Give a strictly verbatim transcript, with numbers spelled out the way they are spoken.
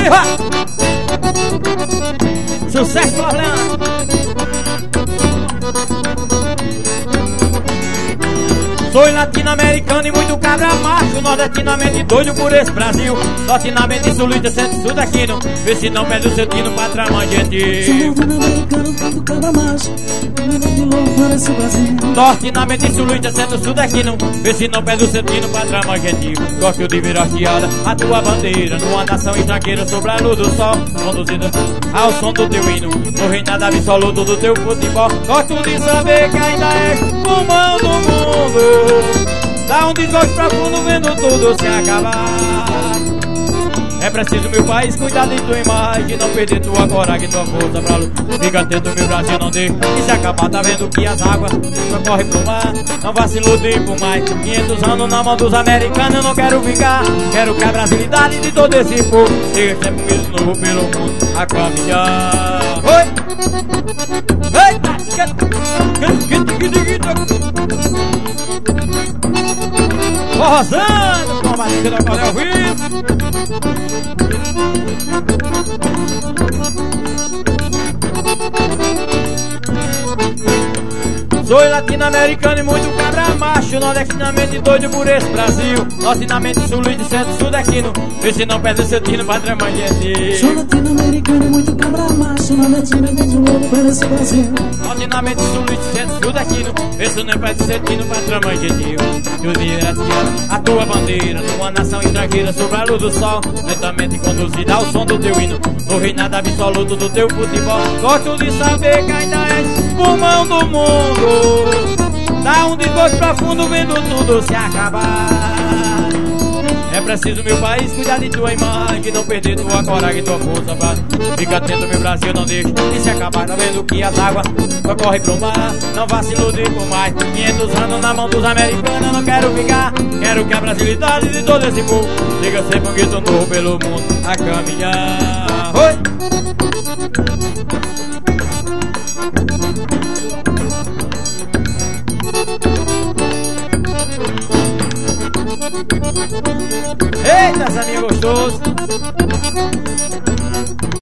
viva! Sucesso, Floriano! Sou latino-americano e muito cabra macho, nordestinamente doido por esse Brasil. Nortinamente sulista, centro-sul daquino, vê se não perde o seu tino pra tramar gentil. Sou latino-americano, muito cabra macho, de louco por esse Brasil. Nortinamente sulista, centro-sul daquino, vê se não perde o seu tino pra tramar gentil. Gosto de ver hasteada a tua bandeira numa nação estrangeira sobre a luz do sol, conduzida ao som do teu hino, no reinado absoluto do teu futebol. Gosto de saber que ainda és pulmão do mundo, dá um desgosto profundo vendo tudo se acabar. É preciso, meu país, cuidar de tua imagem, não perder tua coragem e tua força pra lutar. Fica atento, meu Brasil, não deixa que se acabar. Tá vendo que as águas só correm pro mar, não vai se iludir por mais quinhentos anos na mão dos americanos. Eu não quero ficar, quero que a brasilidade de todo esse povo siga sempre de novo pelo mundo a caminhar. Oi! Eita! Forrozando com a barriga da Coronel Vivo. Sou latino-americano e muito cabra macho, nordestinamente doido por esse Brasil. Nortinamente sulista e centro-sul daquino, vê se não perde seu tino pra tramar gentil. Sou latino-americano e muito cabra macho, nordestinamente louco por esse Brasil. Nortinamente sulista e centro-sul daquino, vê se não perde seu tino pra tramar gentil. Tu vira a tua bandeira numa nação estrangeira sobre a luz do sol, lentamente conduzida ao som do teu hino, no reinado absoluto do teu futebol. Gosto de saber que ainda és pulmão do mundo, dá um desgosto profundo vendo tudo se acabar. É preciso, meu país, cuidar de tua imagem, não perder tua coragem e tua força pra... Fica atento, meu Brasil, não deixa de se acabar. Tá vendo que as águas só correm pro mar, não vá se iludir por mais quinhentos anos na mão dos americanos. Eu não quero ficar, quero que a brasilidade de todo esse povo siga sempre um grito novo pelo mundo a caminhar. Oi! Eita, essa minha gostosa.